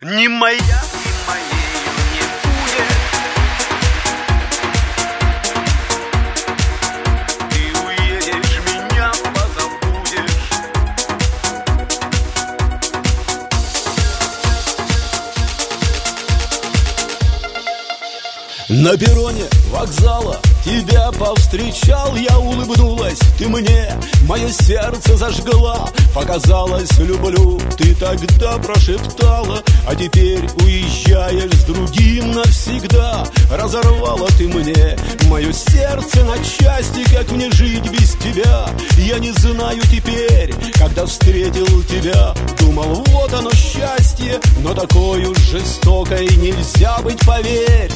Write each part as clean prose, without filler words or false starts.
Не моя и моею не будет. Ты уедешь, меня позабудешь. На перроне вокзала тебя повстречал, я улыбнулась, ты мне мое сердце зажгла. Показалось, люблю, ты тогда прошептала, а теперь уезжаешь с другим навсегда. Разорвала ты мне мое сердце на части, как мне жить без тебя? Я не знаю теперь, когда встретил тебя, думал, вот оно счастье, но такой уж жестокой нельзя быть, поверь.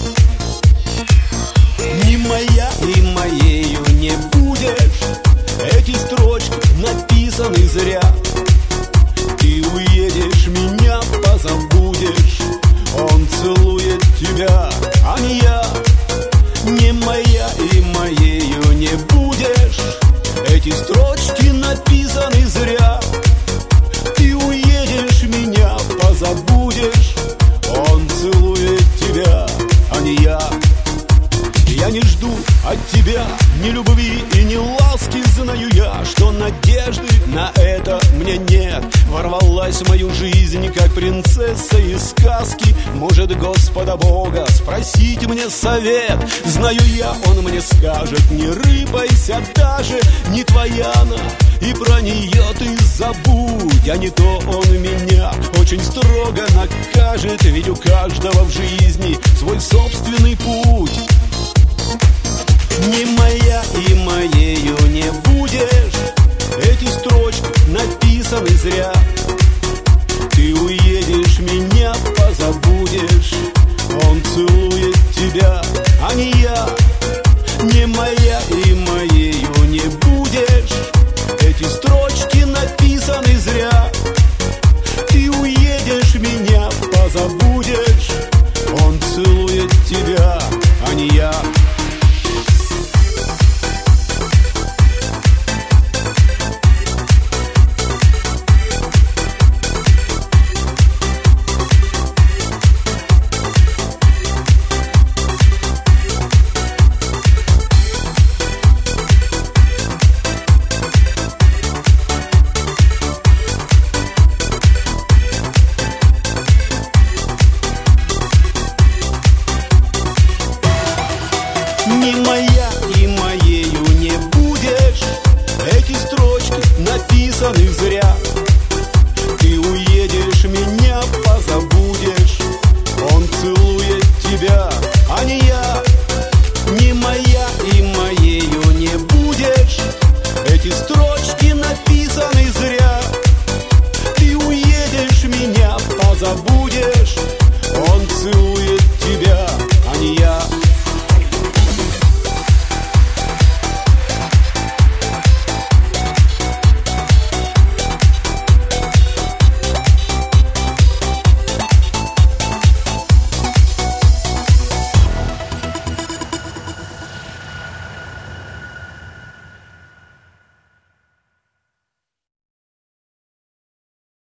Не моя и моею не будешь. Эти строчки написаны зря. Ты уедешь, меня позабудешь. Он целует тебя, а не я. Не моя и моею не будешь. Эти строчки написаны зря. Ты уедешь, меня позабудешь. Он целует тебя, а не я. Я не жду от тебя ни любви и ни ласки. Знаю я, что надежды на это мне нет. Ворвалась в мою жизнь, как принцесса из сказки. Может, Господа Бога спросить мне совет. Знаю я, Он мне скажет: не рыпайся даже, не твоя она, и про нее ты забудь. А не то Он меня очень строго накажет, ведь у каждого в жизни свой собственный путь. Не моя и моею не будешь. Эти строчки написаны зря. Ты уедешь.